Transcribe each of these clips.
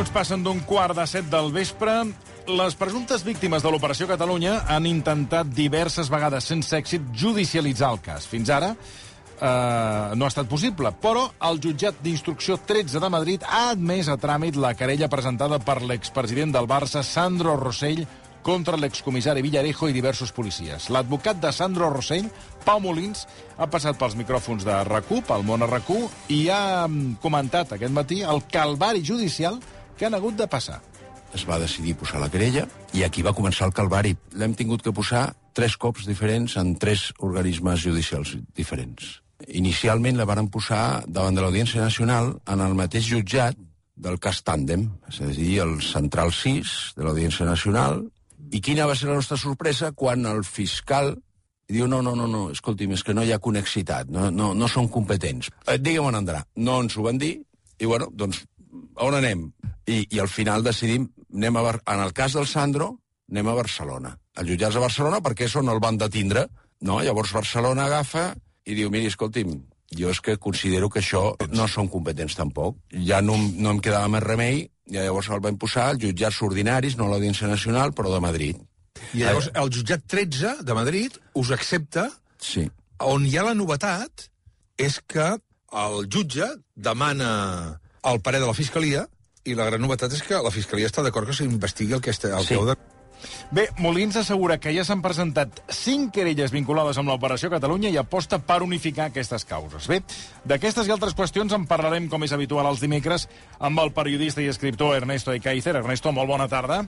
minuts passen d'un 6:15 del vespre. Les presumptes víctimes de l'Operació Catalunya han intentat diverses vegades, sense èxit, judicialitzar el cas. Fins ara no ha estat possible, però el jutjat d'instrucció 13 de Madrid ha admès a tràmit la querella presentada per l'expresident del Barça, Sandro Rosell, contra l'excomissari Villarejo i diversos policies. L'advocat de Sandro Rosell, Pau Molins, ha passat pels micròfons de RAC1, pel món a RAC1, i ha comentat aquest matí el calvari judicial que han hagut de passar. Es va decidir posar la querella i aquí va començar el calvari. L'hem tingut que posar 3 cops diferents en 3 organismes judicials diferents. Inicialment la varen posar davant de l'Audiència Nacional en el mateix jutjat del cas Tàndem, és a dir, el Central 6 de l'Audiència Nacional. I quina va ser la nostra sorpresa quan el fiscal diu no, escolti'm, és que no hi ha connexitat, no són competents. Digue'm on andrà. No ens ho van dir i, bueno, doncs, on anem? I al final decidim, en el cas del Sandro, anem a Barcelona. Els jutjats de Barcelona, perquè és on el van detindre, no? Llavors Barcelona agafa i diu, miri, escolti'm, jo és que considero que això no són competents tampoc. Ja no em quedava més remei, i llavors el vam posar als jutjats ordinaris, no a l'Audiència Nacional, però de Madrid. I llavors el jutjat 13 de Madrid us accepta, sí. On hi ha la novetat és que el jutge demana el parer de la Fiscalia i la gran novetat és que la Fiscalia està d'acord que s'investigui el que heu de... Bé, Molins assegura que ja s'han presentat 5 querelles vinculades amb l'Operació Catalunya i aposta per unificar aquestes causes. Bé, d'aquestes i altres qüestions en parlarem, com és habitual, els dimecres amb el periodista i escriptor Ernesto Ekaizer. Ernesto, molt bona tarda.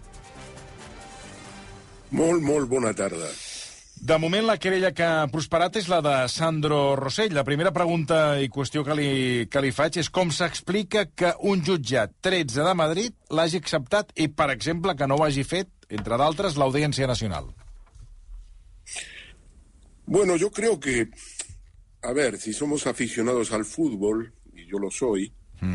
Molt bona tarda. De moment, la querella que ha prosperat és la de Sandro Rosell. La primera pregunta i qüestió que li faig és com s'explica que un jutjat 13 de Madrid l'hagi acceptat i, per exemple, que no ho hagi fet, entre d'altres, l'Audiència Nacional. Bueno, yo creo que, a ver, si somos aficionados al fútbol, y yo lo soy,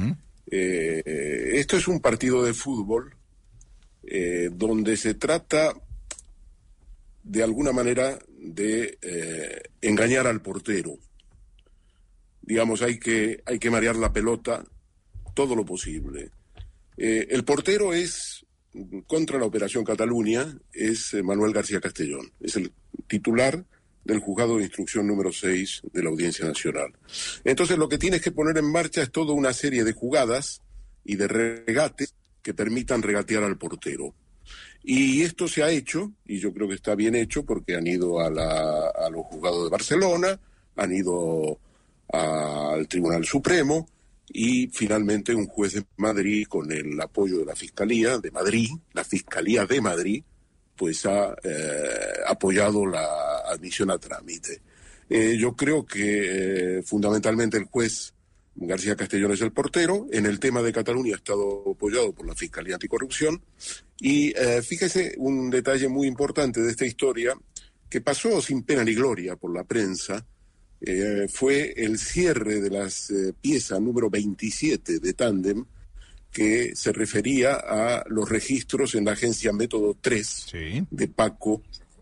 esto es un partido de fútbol donde se trata de alguna manera de engañar al portero. Digamos, hay que marear la pelota todo lo posible. El portero es, contra la Operación Cataluña, es Manuel García Castellón. Es el titular del juzgado de instrucción número 6 de la Audiencia Nacional. Entonces lo que tienes que poner en marcha es toda una serie de jugadas y de regates que permitan regatear al portero. Y esto se ha hecho, y yo creo que está bien hecho, porque han ido a los juzgados de Barcelona, han ido al Tribunal Supremo, y finalmente un juez de Madrid, con el apoyo de la Fiscalía de Madrid, la Fiscalía de Madrid, pues ha apoyado la admisión a trámite. Yo creo que fundamentalmente el juez García Castellón es el portero. En el tema de Cataluña ha estado apoyado por la Fiscalía Anticorrupción. Y fíjese un detalle muy importante de esta historia, que pasó sin pena ni gloria por la prensa, fue el cierre de las piezas número 27 de Tándem, que se refería a los registros en la agencia Método 3 sí. de Paco,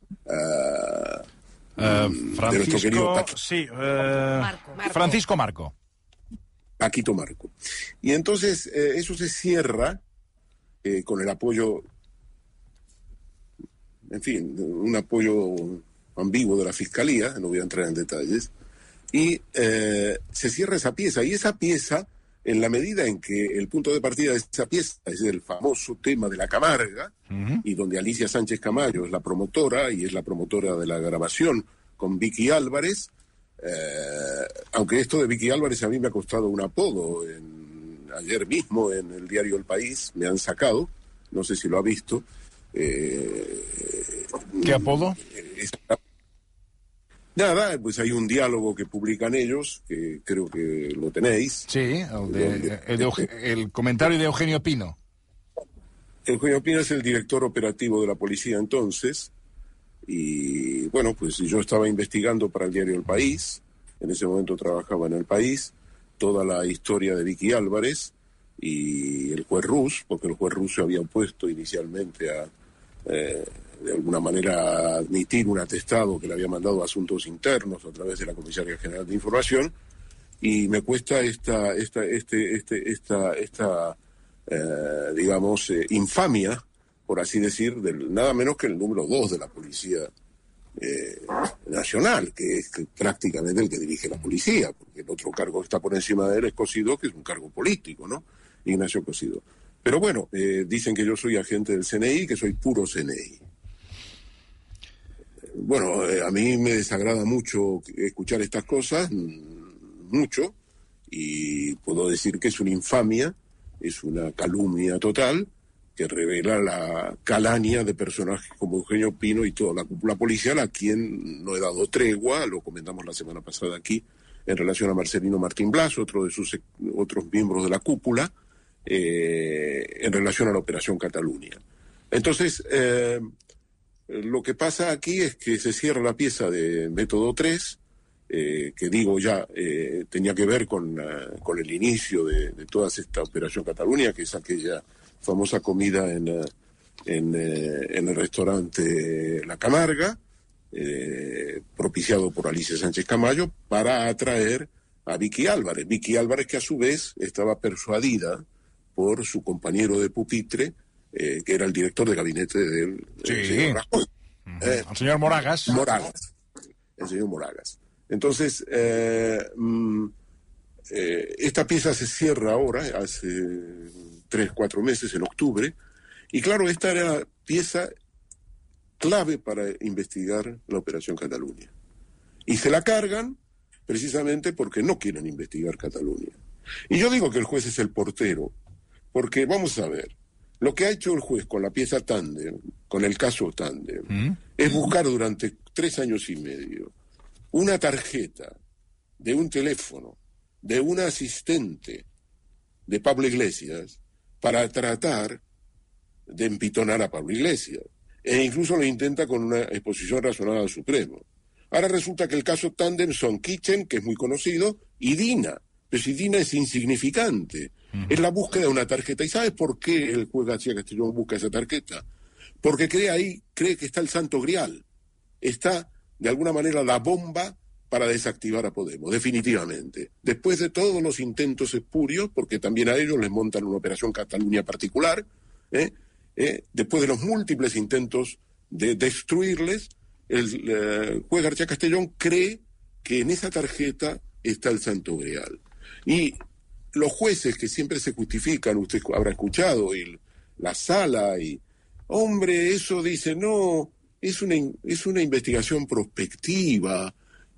Francisco, de nuestro querido Francisco Marco. Paquito Marco. Y entonces eso se cierra con el apoyo, en fin, un apoyo ambiguo de la Fiscalía, no voy a entrar en detalles, y se cierra esa pieza. Y esa pieza, en la medida en que el punto de partida de esa pieza es el famoso tema de la Camarga, y donde Alicia Sánchez Camayo es la promotora, y es la promotora de la grabación con Vicky Álvarez, aunque esto de Vicky Álvarez a mí me ha costado un apodo. Ayer mismo en el diario El País me han sacado, no sé si lo ha visto. ¿Qué apodo? Nada, pues hay un diálogo que publican ellos, que creo que lo tenéis. Sí, el comentario de Eugenio Pino. Eugenio Pino es el director operativo de la policía entonces. Y bueno, pues yo estaba investigando para el diario El País, en ese momento trabajaba en El País, toda la historia de Vicky Álvarez y el juez Rus, porque el juez Rus se había opuesto inicialmente a, de alguna manera, admitir un atestado que le había mandado a Asuntos Internos a través de la Comisaría General de Información, y me cuesta esta digamos, infamia, por así decir, nada menos que el número 2 de la Policía Nacional, que es prácticamente el que dirige la policía, porque el otro cargo que está por encima de él es Cosidó, que es un cargo político, ¿no? Ignacio Cosidó. Pero bueno, dicen que yo soy agente del CNI, que soy puro CNI. Bueno, a mí me desagrada mucho escuchar estas cosas, mucho, y puedo decir que es una infamia, es una calumnia total, que revela la calaña de personajes como Eugenio Pino y toda la cúpula policial, a quien no he dado tregua, lo comentamos la semana pasada aquí, en relación a Marcelino Martín Blas, otro de sus otros miembros de la cúpula, en relación a la Operación Cataluña. Entonces, lo que pasa aquí es que se cierra la pieza de Método 3, que digo ya, tenía que ver con el inicio de toda esta Operación Cataluña, que es aquella famosa comida en el restaurante La Camarga, propiciado por Alicia Sánchez Camayo, para atraer a Vicky Álvarez. Vicky Álvarez, que a su vez estaba persuadida por su compañero de pupitre, que era el director de gabinete del señor Rajoy. El señor Moragas. El señor Moragas. Entonces, esta pieza se cierra ahora, hace 3-4 meses, en octubre, y claro, esta era la pieza clave para investigar la Operación Cataluña. Y se la cargan precisamente porque no quieren investigar Cataluña. Y yo digo que el juez es el portero, porque vamos a ver, lo que ha hecho el juez con la pieza Tándem, con el caso Tándem, es buscar durante 3 años y medio una tarjeta de un teléfono de un asistente de Pablo Iglesias para tratar de empitonar a Pablo Iglesias. E incluso lo intenta con una exposición razonada al Supremo. Ahora resulta que el caso Tándem son Kitchen, que es muy conocido, y Dina. Pero si Dina es insignificante. Es la búsqueda de una tarjeta. ¿Y sabes por qué el juez García Castellón busca esa tarjeta? Porque cree que está el Santo Grial. Está, de alguna manera, la bomba para desactivar a Podemos, definitivamente. Después de todos los intentos espurios, porque también a ellos les montan una operación Cataluña particular, después de los múltiples intentos de destruirles, el juez García Castellón cree que en esa tarjeta está el Santo Grial. Y los jueces que siempre se justifican, usted habrá escuchado, y la sala, y hombre, eso dice, no, es una investigación prospectiva,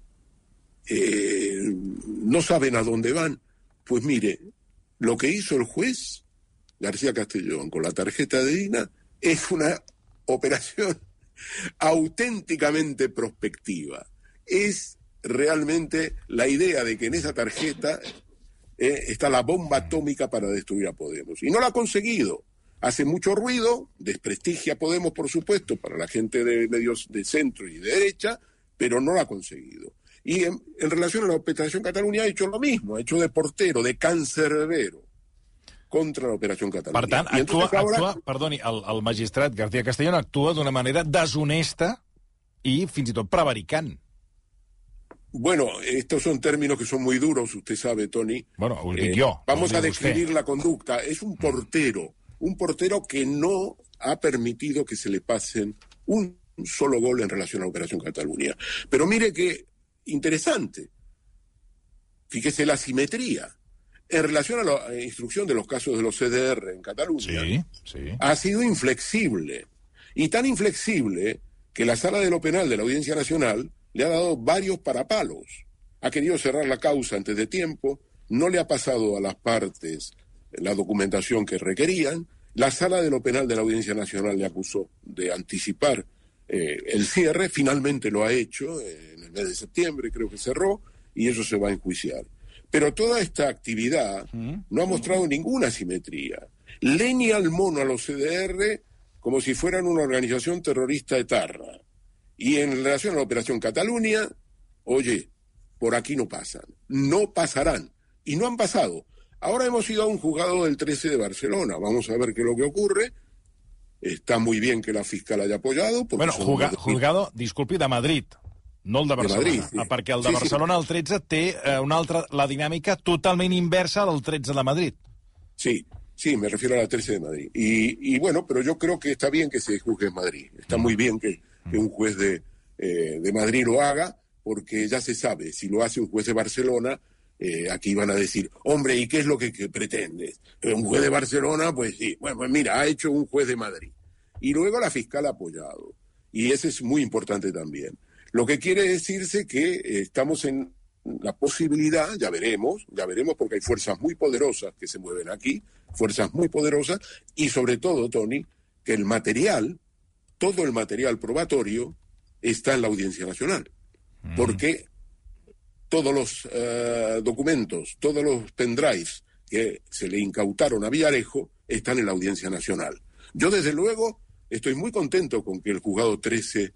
no saben a dónde van. Pues mire, lo que hizo el juez García Castellón con la tarjeta de Dina es una operación auténticamente prospectiva. Es realmente la idea de que en esa tarjeta está la bomba atómica para destruir a Podemos. Y no la ha conseguido. Hace mucho ruido, desprestigia a Podemos, por supuesto, para la gente de medios de centro y de derecha, pero no la ha conseguido. Y en relación a la Operación Cataluña ha hecho lo mismo, ha hecho de portero, de cancerbero contra la Operació Catalunya. Per tant, perdoni, el magistrat García Castellón actua d'una manera deshonesta i fins i tot prevaricant. Bueno, estos son términos que son muy duros, usted sabe, Tony. Bueno, ho dic jo. Vamos a describir la conducta. Es un portero que no ha permitido que se le pasen un solo gol en relación a la Operación Cataluña. Pero mire que interesante. Fíjese la simetría. En relación a la instrucción de los casos de los CDR en Cataluña, ha sido inflexible. Y tan inflexible que la Sala de lo Penal de la Audiencia Nacional le ha dado varios parapalos. Ha querido cerrar la causa antes de tiempo, no le ha pasado a las partes la documentación que requerían. La Sala de lo Penal de la Audiencia Nacional le acusó de anticipar el cierre, finalmente lo ha hecho, en el mes de septiembre creo que cerró, y eso se va a enjuiciar. Pero toda esta actividad no ha mostrado ninguna simetría. Leña al mono a los CDR como si fueran una organización terrorista etarra. Y en relación a la Operación Cataluña, oye, por aquí no pasan, no pasarán, y no han pasado. Ahora hemos ido a un juzgado del 13 de Barcelona, vamos a ver qué es lo que ocurre. Está muy bien que la fiscal haya apoyado. Bueno, juzgado, disculpi, de Madrid, no el de Barcelona, de Madrid, sí. Perquè el de Barcelona, el 13, té la dinàmica totalment inversa del 13 de Madrid. Sí, Sí, me refiero a la 13 de Madrid. Y bueno, pero yo creo que está bien que se juzgue en Madrid. Está muy bien que un juez de Madrid lo haga, porque ya se sabe, si lo hace un juez de Barcelona, aquí van a decir, hombre, ¿y qué es lo que pretendes? Un juez de Barcelona, pues sí, bueno, pues mira, ha hecho un juez de Madrid. Y luego la fiscal ha apoyado. Y ese es muy importante también. Lo que quiere decirse que estamos en la posibilidad, ya veremos, porque hay fuerzas muy poderosas que se mueven aquí, fuerzas muy poderosas, y sobre todo, Tony, que el material, todo el material probatorio, está en la Audiencia Nacional. Porque todos los documentos, todos los pendrives que se le incautaron a Villarejo están en la Audiencia Nacional. Yo, desde luego, estoy muy contento con que el juzgado 13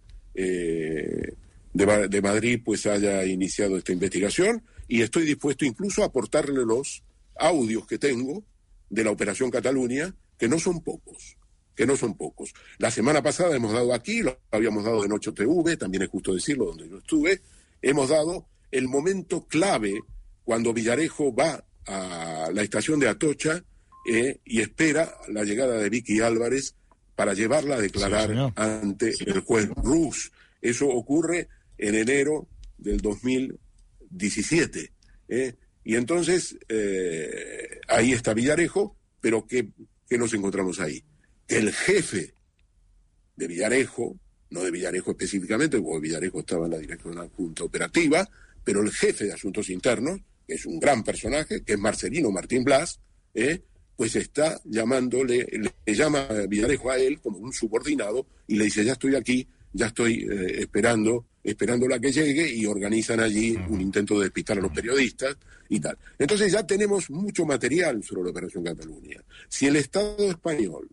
de Madrid pues haya iniciado esta investigación, y estoy dispuesto incluso a aportarle los audios que tengo de la Operación Cataluña, que no son pocos. La semana pasada hemos dado aquí, lo habíamos dado en 8TV, también es justo decirlo, donde yo estuve, hemos dado el momento clave cuando Villarejo va a la estación de Atocha y espera la llegada de Vicky Álvarez para llevarla a declarar ante el juez Rus. Eso ocurre en enero del 2017. Y entonces ahí está Villarejo, pero ¿qué nos encontramos ahí? Que el jefe de Villarejo, no de Villarejo específicamente, porque Villarejo estaba en la dirección adjunta operativa, pero el jefe de Asuntos Internos, que es un gran personaje, que es Marcelino Martín Blas, pues está llamándole, le llama a Villarejo a él como un subordinado y le dice, ya estoy aquí, ya estoy esperando la que llegue, y organizan allí un intento de despistar a los periodistas y tal. Entonces ya tenemos mucho material sobre la Operación Cataluña. Si el Estado español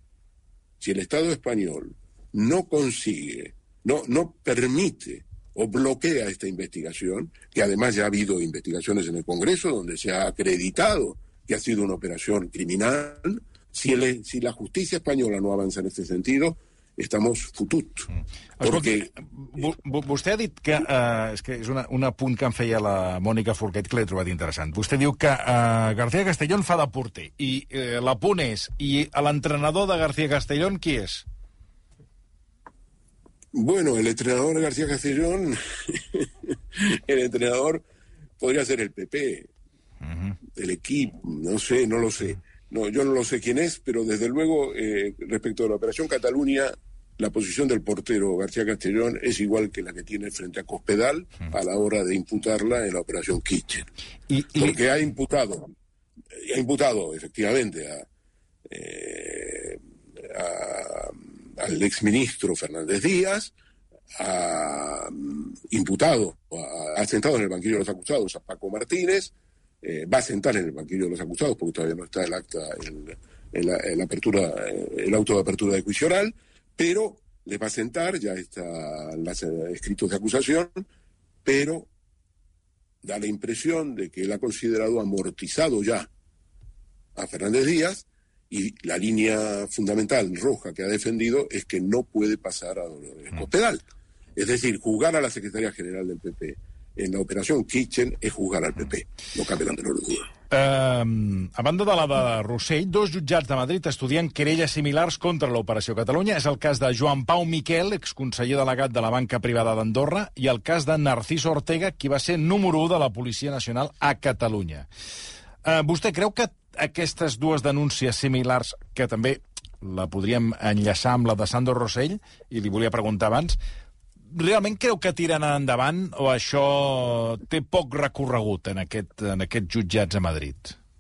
no consigue, no permite o bloquea esta investigación, que además ya ha habido investigaciones en el Congreso donde se ha acreditado que ha sido una operación criminal, si la justicia española no avanza en este sentido, estamos futut. Perquè... Vostè ha dit que... és que és un apunt que em feia la Mònica Forquet, que l'he trobat interessant. Vostè diu que García Castellón fa de porter, i l'apunt és, i l'entrenador de García Castellón, qui és? Bueno, el entrenador de García Castellón, el entrenador podría ser el PP, el equipo, no sé, no lo sé. No, yo no lo sé quién es, pero desde luego, respecto a la Operación Cataluña, la posición del portero García Castellón es igual que la que tiene frente a Cospedal a la hora de imputarla en la Operación Kitchen. Porque ha imputado efectivamente al exministro Fernández Díaz, ha sentado en el banquillo de los acusados a Paco Martínez, va a sentar en el banquillo de los acusados, porque todavía no está el acta, el auto de apertura de juicio oral, pero le va a sentar, ya están los escritos de acusación, pero da la impresión de que él ha considerado amortizado ya a Fernández Díaz, y la línea fundamental roja que ha defendido es que no puede pasar a Dolores Cospedal. Es decir, juzgar a la secretaria general del PP en la Operación Kitchen és juzgar al PP, no cabe la menor duda. A banda de la de Rossell, dos jutjats de Madrid estudien querelles similars contra l'Operació Catalunya. És el cas de Joan Pau Miquel, exconseller delegat de la banca privada d'Andorra, i el cas de Narciso Ortega, qui va ser número 1 de la Policia Nacional a Catalunya. Vostè creu que aquestes dues denúncies similars, que també la podríem enllaçar amb la de Sandro Rossell, i li volia preguntar abans, realment creu que tiren endavant o això té poc recorregut en aquests jutjats a Madrid?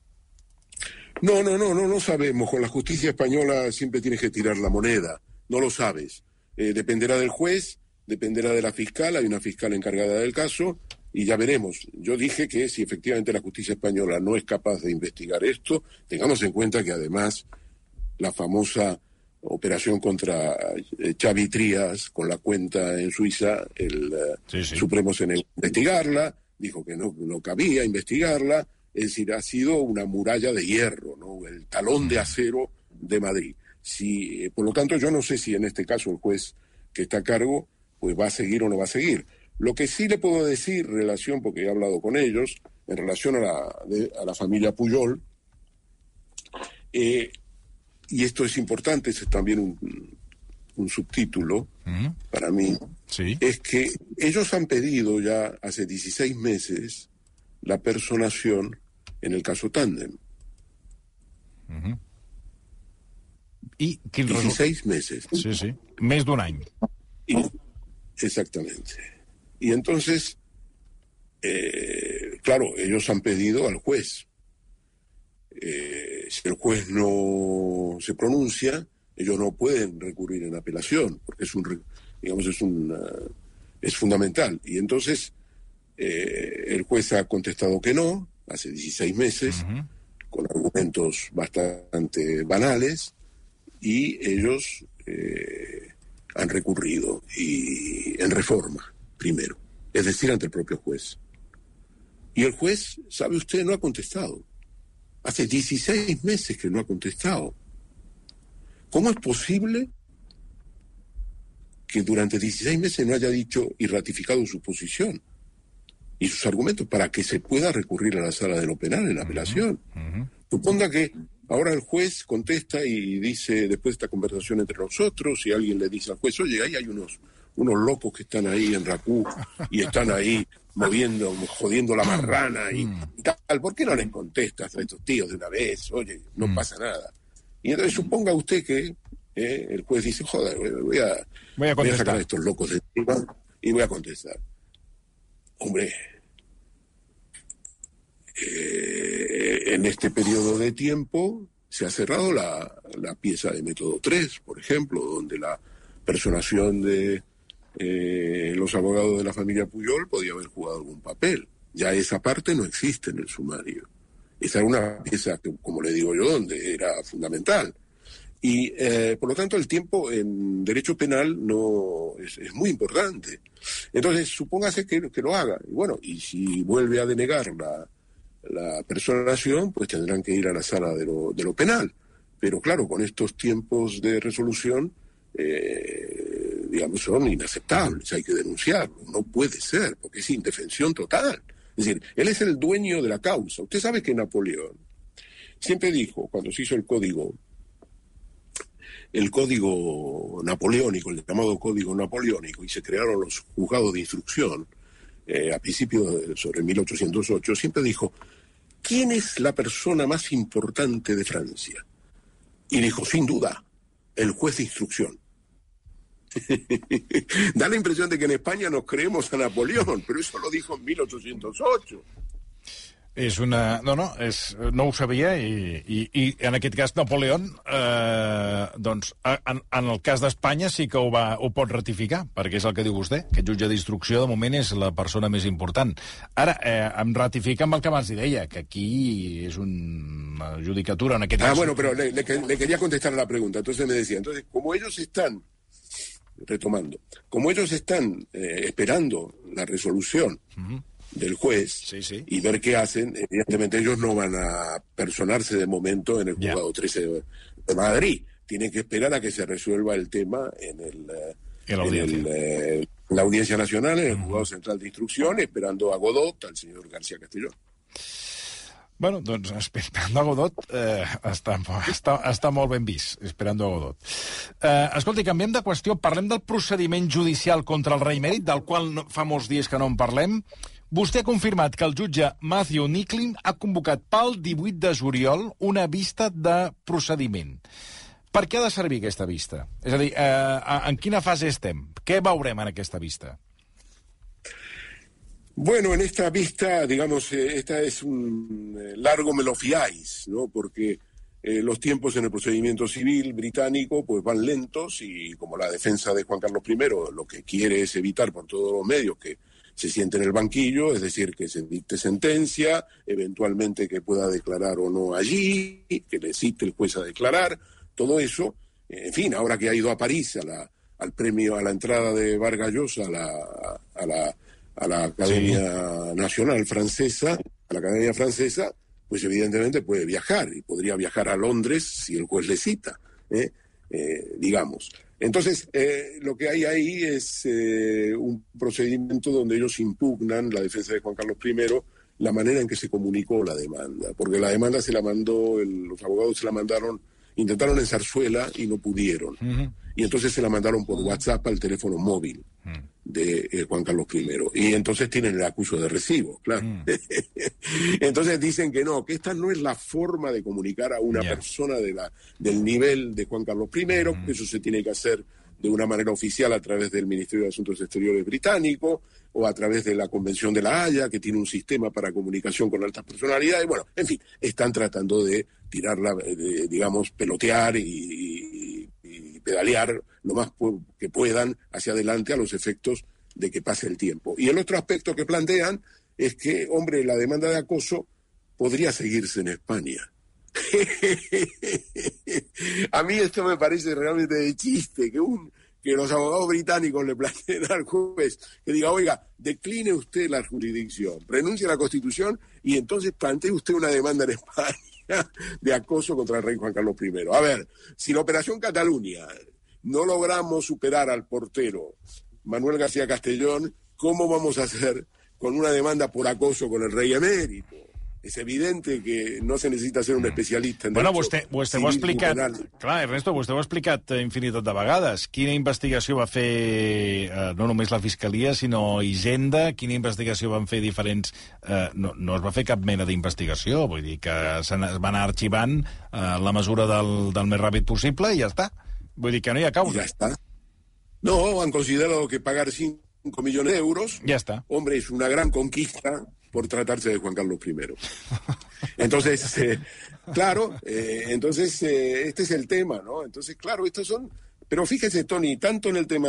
No sabemos. Con la justicia española siempre tienes que tirar la moneda. No lo sabes. Dependerá del juez, dependerá de la fiscal. Hay una fiscal encargada del caso y ya veremos. Yo dije que si efectivamente la justicia española no es capaz de investigar esto, tengamos en cuenta que además la famosa operación contra Xavi Trías con la cuenta en Suiza, el Supremo se negó a investigarla, dijo que no cabía investigarla, es decir, ha sido una muralla de hierro, ¿no? El talón de acero de Madrid. Por lo tanto, yo no sé si en este caso el juez que está a cargo pues va a seguir o no va a seguir. Lo que sí le puedo decir, porque he hablado con ellos, en relación a la familia Pujol, y esto es importante, es también un subtítulo para mí, Sí. es que ellos han pedido ya hace 16 meses la personación en el caso Tándem. I quin 16 meses. Sí, sí. Més d'un any. Exactamente. Y entonces, claro, ellos han pedido al juez. Si el juez no se pronuncia, ellos no pueden recurrir en apelación, porque es fundamental. Y entonces, el juez ha contestado que no, hace 16 meses, con argumentos bastante banales, y ellos han recurrido y en reforma, primero, es decir, ante el propio juez. Y el juez, sabe usted, no ha contestado. Hace 16 meses que no ha contestado. ¿Cómo es posible que durante 16 meses no haya dicho y ratificado su posición y sus argumentos para que se pueda recurrir a la sala de lo penal en la apelación? Suponga que ahora el juez contesta y dice, después de esta conversación entre nosotros, y alguien le dice al juez, oye, ahí hay unos locos que están ahí en Racú y están ahí jodiendo la marrana y tal, ¿por qué no les contestas a estos tíos de una vez? Oye, no pasa nada. Y entonces suponga usted que el juez dice, joder, voy a sacar a estos locos de encima y voy a contestar. Hombre, en este periodo de tiempo se ha cerrado la pieza de método 3, por ejemplo, donde la personación de los abogados de la familia Pujol podía haber jugado algún papel. Ya esa parte no existe en el sumario. Esa era una pieza que, como le digo yo, donde era fundamental. Y por lo tanto el tiempo en derecho penal no es muy importante. Entonces supóngase que lo haga. Y bueno, y si vuelve a denegar la personación, pues tendrán que ir a la sala de lo penal. Pero claro, con estos tiempos de resolución, digamos, son inaceptables, hay que denunciarlo. No puede ser, porque es indefensión total. Es decir, él es el dueño de la causa. Usted sabe que Napoleón siempre dijo, cuando se hizo el código napoleónico, el llamado código napoleónico, y se crearon los juzgados de instrucción a principios sobre 1808, siempre dijo, ¿quién es la persona más importante de Francia? Y dijo, sin duda, el juez de instrucción. Da la impresión de que en España nos creemos a Napoleón, pero eso lo dijo en 1808. És una... No ho sabia i en aquest cas Napoleón, doncs, en el cas d'Espanya sí que ho pot ratificar, perquè és el que diu vostè, que el jutge d'instrucció de moment és la persona més important. Ara, em ratifica amb el que abans li deia, que aquí és una judicatura en aquest cas... Bueno, pero le quería contestar a la pregunta. Entonces me decía, como ellos están, retomando, como ellos están esperando la resolución del juez y ver qué hacen, evidentemente ellos no van a personarse de momento en el juzgado 13 de Madrid. Tienen que esperar a que se resuelva el tema en la Audiencia Nacional, en el Juzgado Central de Instrucción, esperando a Godot, al señor García Castellón. Bueno, doncs Esperando a Godot està molt ben vist, Esperando a Godot. Escolti, canviem de qüestió, parlem del procediment judicial contra el rei emèrit, del qual fa molts dies que no en parlem. Vostè ha confirmat que el jutge Matthew Nicklin ha convocat pel 18 de juliol una vista de procediment. Per què ha de servir aquesta vista? És a dir, en quina fase estem? Què veurem en aquesta vista? Bueno, en esta vista, digamos, esta es un largo me lo fiáis, ¿no? Porque los tiempos en el procedimiento civil británico pues van lentos y como la defensa de Juan Carlos I lo que quiere es evitar por todos los medios que se siente en el banquillo, es decir, que se dicte sentencia, eventualmente que pueda declarar o no allí, que le cite el juez a declarar, todo eso, en fin, ahora que ha ido a París al premio, a la entrada de Vargas Llosa a la Academia Nacional Francesa, pues evidentemente puede viajar y podría viajar a Londres si el juez le cita, digamos. Entonces, lo que hay ahí es un procedimiento donde ellos impugnan, la defensa de Juan Carlos I, la manera en que se comunicó la demanda, porque la demanda se la mandó, los abogados se la mandaron, intentaron en Zarzuela y no pudieron. Y entonces se la mandaron por WhatsApp al teléfono móvil de Juan Carlos I. Y entonces tienen el acuso de recibo, claro. Entonces dicen que no, que esta no es la forma de comunicar a una persona del nivel de Juan Carlos I, que eso se tiene que hacer de una manera oficial a través del Ministerio de Asuntos Exteriores británico o a través de la Convención de la Haya, que tiene un sistema para comunicación con altas personalidades. Bueno, en fin, están tratando de tirarla, digamos, pelotear y pedalear lo más que puedan hacia adelante a los efectos de que pase el tiempo. Y el otro aspecto que plantean es que, hombre, la demanda de acoso podría seguirse en España. A mí esto me parece realmente de chiste, que los abogados británicos le planteen al juez que diga, oiga, decline usted la jurisdicción, renuncie a la Constitución y entonces plantee usted una demanda en España de acoso contra el rey Juan Carlos I. A ver, si la Operación Cataluña no logramos superar al portero Manuel García Castellón, ¿cómo vamos a hacer con una demanda por acoso con el rey emérito? És evidente que no se necessita ser un especialista en vostè ho ha explicat. Clar, Ernesto, vostè ho ha explicat infinitat de vegades. Quina investigació va fer no només la Fiscalia, sinó Hisenda? Quina investigació van fer diferents... No es va fer cap mena d'investigació, vull dir que es va anar arxivant la mesura del més ràpid possible i ja està. Vull dir que no hi ha causa. Ja està. No, han considerado que pagar 5 millones de euros, ya está. Hombre, es una gran conquista por tratarse de Juan Carlos I. Entonces, claro, este es el tema, ¿no? Entonces, claro, estos son... Pero fíjese, Tony, tanto en el tema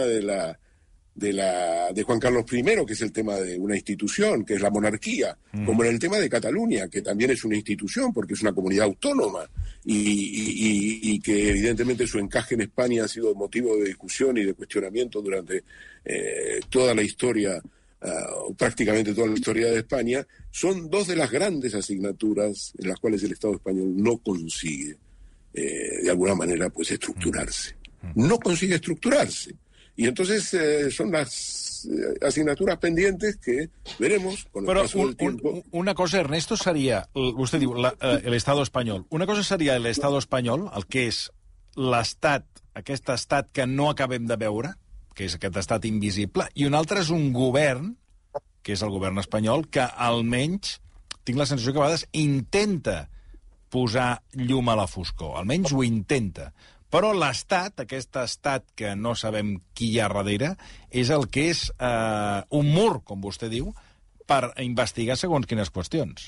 de Juan Carlos I, que es el tema de una institución, que es la monarquía, como en el tema de Cataluña, que también es una institución, porque es una comunidad autónoma, y que evidentemente su encaje en España ha sido motivo de discusión y de cuestionamiento durante toda la historia, prácticamente toda la historia de España. Son dos de las grandes asignaturas en las cuales el Estado español no consigue, de alguna manera, pues estructurarse. No consigue estructurarse. Y entonces son las asignaturas pendientes que veremos con el paso del tiempo. Una cosa, Ernesto, seria... Vostè diu l'Estado espanyol. Una cosa seria l'Estado espanyol, el que és l'estat, aquest estat que no acabem de veure, que és aquest estat invisible, i un altre és un govern, que és el govern espanyol, que almenys tinc la sensació que a vegades intenta posar llum a la foscor. Almenys ho intenta. Però l'estat, aquest estat que no sabem qui hi ha darrere, és el que és un mur, com vostè diu, per investigar segons quines qüestions.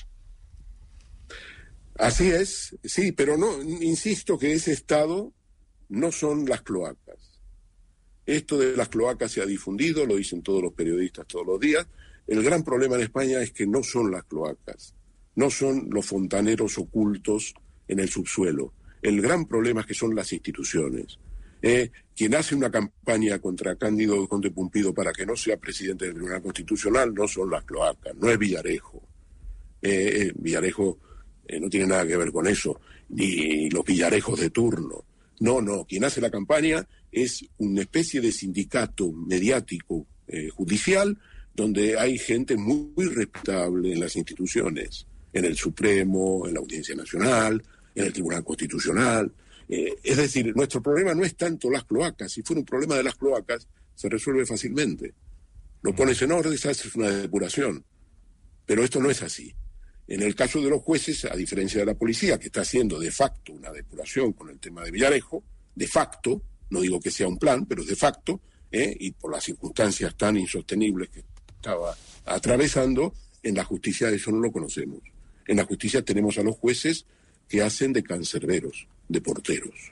Así es, sí, pero no, insisto que ese Estado no son las cloacas. Esto de las cloacas se ha difundido, lo dicen todos los periodistas todos los días. El gran problema en España es que no son las cloacas, no son los fontaneros ocultos en el subsuelo. El gran problema es que son las instituciones. Quien hace una campaña contra Cándido Conde Pumpido para que no sea presidente del Tribunal Constitucional no son las cloacas, no es Villarejo. Villarejo no tiene nada que ver con eso, ni los Villarejos de turno. No, quien hace la campaña es una especie de sindicato mediático judicial donde hay gente muy respetable en las instituciones, en el Supremo, en la Audiencia Nacional, en el Tribunal Constitucional. Es decir, nuestro problema no es tanto las cloacas. Si fuera un problema de las cloacas, se resuelve fácilmente. Lo pones en orden, haces una depuración. Pero esto no es así. En el caso de los jueces, a diferencia de la policía, que está haciendo de facto una depuración con el tema de Villarejo, de facto, no digo que sea un plan, pero de facto, y por las circunstancias tan insostenibles que estaba atravesando, en la justicia eso no lo conocemos. En la justicia tenemos a los jueces que hacen de cancerberos, de porteros.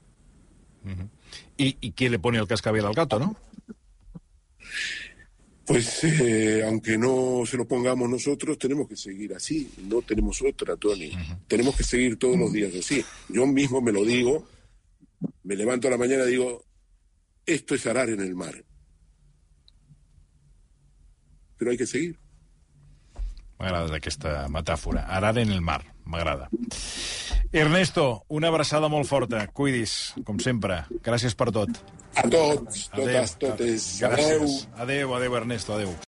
¿Y quién le pone el cascabel al gato, no? Pues aunque no se lo pongamos nosotros, tenemos que seguir así. No tenemos otra, Tony. Tenemos que seguir todos los días así. Yo mismo me lo digo, me levanto a la mañana y digo, esto es arar en el mar. Però hay que seguir. M'agrada aquesta metàfora. Arar en el mar. M'agrada. Ernesto, una abraçada molt forta. Cuidis, com sempre. Gràcies per tot. A tots, totes. Gràcies. Adéu, Ernesto, adéu.